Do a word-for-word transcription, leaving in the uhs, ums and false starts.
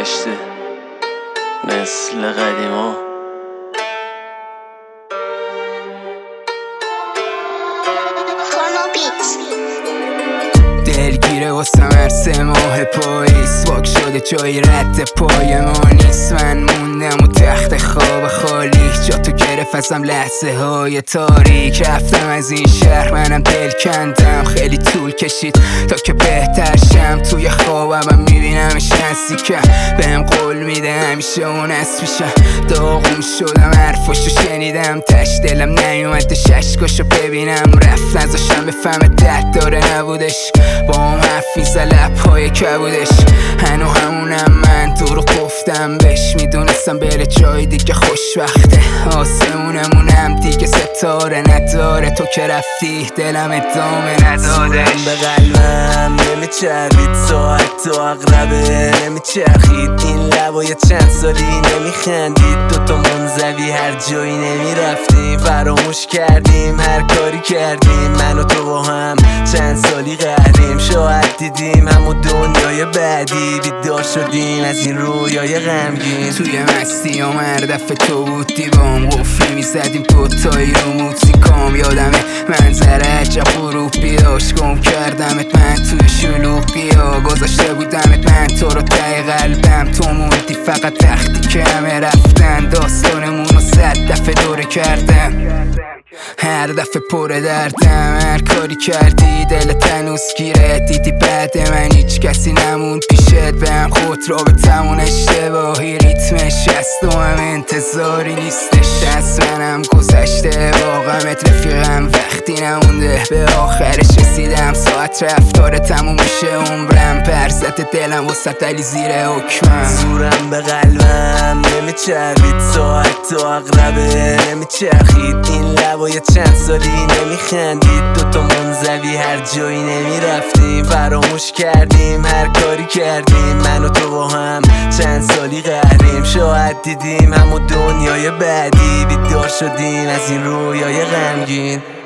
برگشته مثل قدیما. دلگیره واسم هر سه ماه پاییز واک شده جای رد پای ما نیست. من موندم و تخت خواب خالی جا تو گرفت ازم لحظه های تاریک. رفتم از این شهر منم دل کندم، خیلی طول کشید تا که بهتر شم. توی خوابم میبینمش نزدیکم، بهم قول میده همیشه اون است پیشم. داغون شدم حرفاشو شنیدم، تش دلم نیومده ششکاشو ببینم. رفت نذاشتم بفهمه ده داره نبودش، با هم حرف میزه لبهای کبودش. هنو همونم من دورو گفتم بهش، میدونستم بره جای دیگه خوشوقته. آسمونمونم دیگه ستاره نداره، تو که رفتی دلم ادامه ندادش. به قلبم نمیچربید ساعت تو اقربه نمیچرخید، این لبای چند سالی نمیخندید. دوتا منزوی هر جایی نمیرفتیم، فراموش کردیم هر کاری کردیم. من و تو با هم چند سالی قهریم، شاید دیدیم همون دنیای بعدی. بیدار شدیم از این رویای غمگین، توی مستی هم هر دفعه تو بودی بام قفلی میزدیم دوتایی رو موزیکام. یادمه منظره عجب غروبی داشت، گم کردمت من توی شلوغی ها. گذاشته بودمت من تو رو ته قلبم، تو موندی فقط تختی که همه رفتن. داستانمون رو صد دفعه دوره کردم، هر دفعه پر دردم. هر کاری کردی دلت هنوز گیره، دیدی بعد من هیچ کسی نموند پیشت. بهم خود رابطمون اشتباهی ریتمش هست و هم انتظاری نیستش. دست منم گذشته واقعمت رفیقم، وقتی نمونده به آخرش رسیدم. ساعت رفتار تموم میشه عمرم، پرزت دلم وسط علی زیر حکمم. زورم به قلبم نمیچربید ساعت تو اقربه نمیچرخید، این لبای چند سالی نمیخندید. دوتا منزوی هر جایی نمیرفتیم، فراموش کردیم هر کاری کردیم. من و تو با هم چند سالی قهریم، شاید دیدیم همون دنیای بعدی. بیدار شدیم از این رویای غمگین.